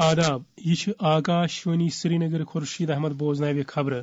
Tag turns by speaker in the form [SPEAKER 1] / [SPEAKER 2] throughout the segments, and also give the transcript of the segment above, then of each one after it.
[SPEAKER 1] آداب یہ آکاشوانی سری نگر خورشید احمد بوزناوِ خبر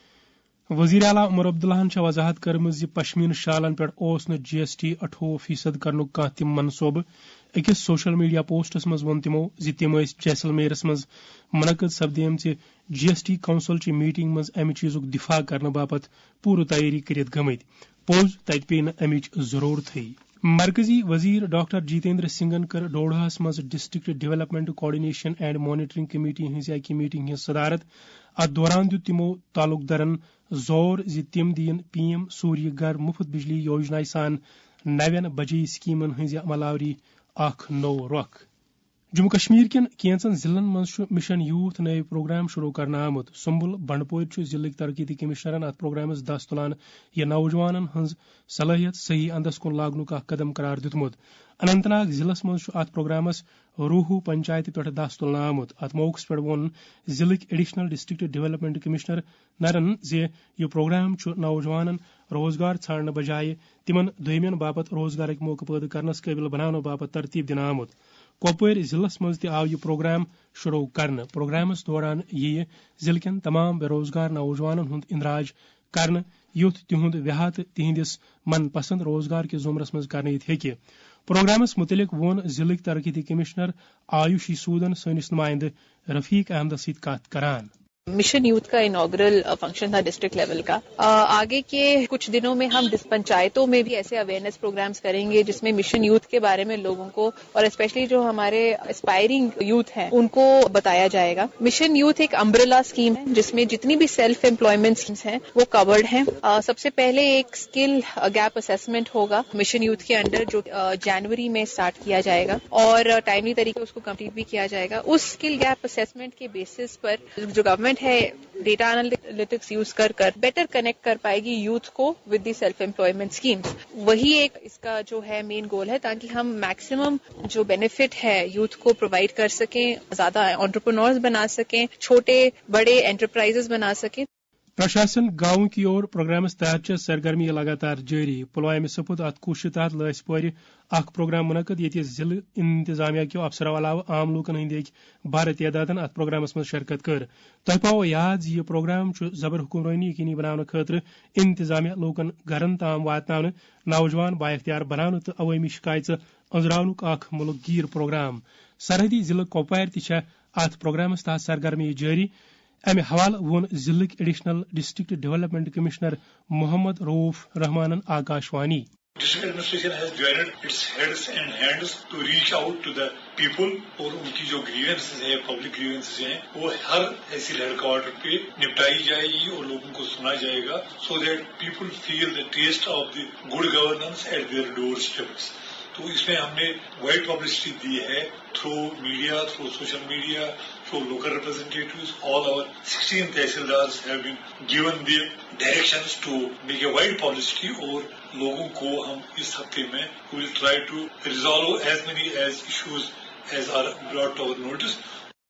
[SPEAKER 1] وزیر اعلیٰ عمر عبداللہ وضاحت کرم پشمین شالن پہ GST 18% کرنک کھانا تم منصوبہ اکس سوشل میڈیا پوسٹس مز وون تمو تم جیسلمیرس مز منعقد سپدیم GST کونسل چہ میٹنگ مز امہ چیزک دفاع کرنے باپت پور تیاری کرت گمت پوز تت پی امچ ضرورت مرکزی وزیر ڈاکٹر جتیندر سنگھن کر ڈوڈاہس مز district development coordination and monitoring committee ہز اکہ میٹنگ ہز صدارت ات دوران دیت تمو تعلق درن زور تم دین PM سوریہ گھر مفت بجلی یوجنا سان نوین بجے سکیمن ہز عملاوری اخ نو رخ جموں کشمیر کین کینچن ضلعن مز مشن یوتھ نئے پروگرام شروع کرنا آمت سنبل بنڈپور ضلعک ترقیتی کمشنرن ات پروگرامس دست تلان یہ نوجوانن ہز صلاحیت صحیح اندس کن لاگنک اخ قدم قرار دتمت اننت ناگ ضلع مز ات پروگرامس روہو پنچایت پہ دست تلنا آمت ات موقع پہ وون ضلعک ایڈیشنل ڈسٹرکٹ ڈیولپمنٹ کمشنر نرن یہ پروگرام نوجوانن روزگار ژھانڈنے بجائے تمن دویمین باپت روزگارک موقع پید کرنس قابل بنانے باپت ترتیب دن آمت کپوور ضلع مز تہ آو یہ پروگرام شروع کرنے پروگرامس دوران یہ ضلع کین تمام بے روزگار نوجوانن ہند اندراج کرنے یوتھ تہند وہا تو تہندس من پسند روزگار کے زمرس مز کرنے ہیکہ پروگرامس متعلق وون ضلعک ترقیتی کمشنر آیوشی سودن سنس نمائندہ رفیق احمد ست کت کران
[SPEAKER 2] مشن یوتھ کا انوگرل فنکشن تھا ڈسٹرکٹ لیول کا. آگے کے کچھ دنوں میں ہم پنچایتوں میں بھی ایسے اویئرنیس پروگرامز کریں گے جس میں مشن یوتھ کے بارے میں لوگوں کو اور اسپیشلی جو ہمارے اسپائرنگ یوتھ ہیں ان کو بتایا جائے گا. مشن یوتھ ایک امبریلا اسکیم ہے جس میں جتنی بھی سیلف امپلائمنٹ اسکیمز ہیں وہ کورڈ ہیں. سب سے پہلے ایک اسکل گیپ اسیسمنٹ ہوگا مشن یوتھ کے انڈر جو جنوری میں اسٹارٹ کیا جائے گا اور ٹائملی طریقے اس کو کمپلیٹ بھی کیا جائے گا. اس اسکل گیپ اسیسمنٹ کے بیسس پر جو گورنمنٹ ہے ڈیٹا انالیٹکس یوز کر بیٹر کنیکٹ کر پائے گی یوتھ کو with the self employment schemes. وہی ایک اس کا جو ہے مین گول ہے تاکہ ہم میکسیمم جو بینیفٹ ہے یوتھ کو پرووائڈ کر سکیں, زیادہ انٹرپرینورز بنا سکیں, چھوٹے بڑے انٹرپرائزز بنا سکیں.
[SPEAKER 1] پرشاسن گاؤں کی اور پروگرامس تحت سرگرمی لگاتار جاری. پلوامہ سپد ات کوشش تحت لس پور اخ پروگرام منعقد یہ ضلع انتظامیہ کے افسرو علاوہ عام لوکن ہند بھر تعداد ات پروگرامس من شرکت کر. تہ پاو یاد یہ پروگرام زبر حکمرانی یقینی بنانے خاطر انتظامیہ لوکن گھرن تام واتن نوجوان با اختیار بنانے تو عوامی شکایت انزراونک اخ ملک گیر پروگرام. سرحدی ضلع کپوار تہ ات پروگرامس تحت سرگرمی جاری. امہ حوالہ وون ضلعک additional district development commissioner Mohammad Rauf رحمانن Akashvani.
[SPEAKER 3] District administration has joined its heads and hands to reach out to the people اور ان کی جو grievances ہیں public grievances ہیں وہ ہر تحصیل ہیڈ کوارٹر پہ نپٹائی جائے گی اور لوگوں کو سنا جائے گا so that people feel the taste of the good governance at their doorsteps. تو اس میں ہم نے وائڈ پبلسٹی دی ہے through media, through social media, through local representatives. All our 16 tehsildars have been given the directions to make a wide publicity اور لوگوں کو ہم اس ہفتے میں will try to resolve as many as issues as are brought to our notice.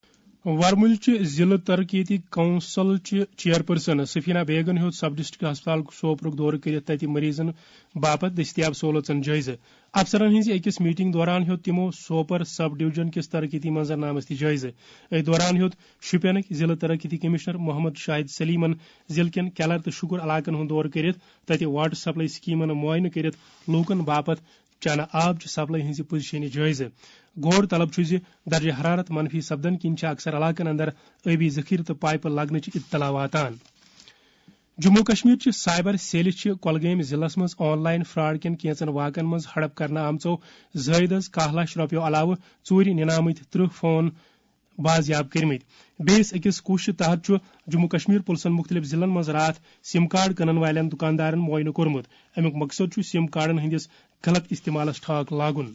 [SPEAKER 1] ورمل ضلع ترقیتی council chairperson سفینہ بیگن ہیوت سب district ہسپتال سوپرک دور کرت تت مریضن باپت دستیاب سہولتن جائزہ. افسرن ہز اکس میٹنگ دوران ہیوت تمو سوپر سب ڈویژن کس ترقیتی منظرنامس تہ جائزہ. ات دوران ہیوت شپینک ضلع ترقیتی کمشنر محمد شاہد سلیمن ضلع کین کیلر تو شکر علاقن ہند دور کرت تت واٹر سپلائی سکیمن معائنہ کرت لوکن باپت چانہ آب سپلائی ہز پوزیشن جائزہ. غور طلب درجہ حرارت منفی سپدن کن اکثر علاقن اندر آبی ذخیر تو پائپہ لگنچ اطلاع واتان. جموں کشمیر سائبر سیل کولگام ضلع مز آن لائن فراڈ کین کینچن واقعن مز ہڑپ کرنے آمژو زائد 10 لچھ روپیو علاوہ ژوٗرِ ننامت 30 فون بازیاب کرمت. بیس اکس کوشش تحت جموں کشمیر پلسن مختلف ضلعن مز رات سم کارڈ کنن والن دکاندارن معائنہ کورمت. امیک مقصد سم کارڈن ہندس غلط استعمالس ٹھاک لاگن.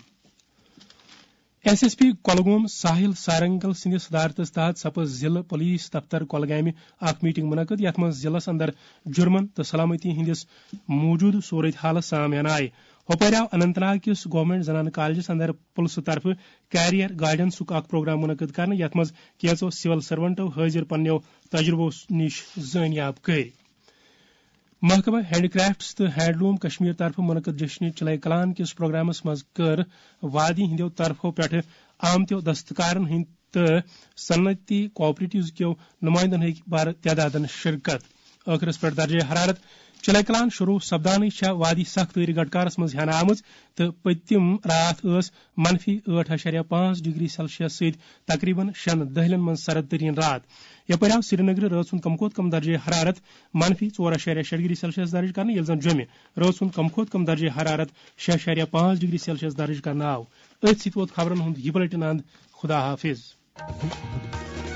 [SPEAKER 1] SSP کۄلگوم ساحل سارنگل سند صدارت تحت سپز ضلع پولیس دفتر کۄلگامہ اخ میٹنگ منعقد یتھ مز ضلع اندر جرمن تو سلامتی ہندس موجود صورت حالس سامنے آئے. ہوپر آو اننت ناگ کس گورنمنٹ زنانہ کالجس اندر پلسہ طرف کیریئر گائیڈنسک اخ پروگرام منعقد کرنے یتھ مز کینژو سول سروینٹو حاضر پنو تجربو نش زانیاب کر. محکمہ ہینڈ کرافٹس تو ہینڈلوم کشمیر طرف منعقد جشن چلے کلان کس پروگرامس مز کر وادی ہندو طرفو پہ آمتو دستکارن ہند تو صنعتی کوآپریٹوز کیو نمائندن ہک بڑ تعداد شرکت. ٲخرس پٮ۪ٹھ درجہ حرارت چلے کلان شروع سپدانے وادی سخت گٹکارس مز ہینہ آمٕژ تو پتم رات -8.5 ڈگری سیلسیس ست تقریباً 6 دہلن من سرد ترین رات. یپر آو سری نگر رات سند کم کھوت کم درجہ حرارت -4.6 ڈگری سیلسیس درج کرنے یل زن جومہ رات سند کم کھوت کم درجہ حرارت 6.5 ڈگری سیلسیس درج کرنے آو. ات ست ووت خبرن ہند یہ بلٹن اند. خدا حافظ.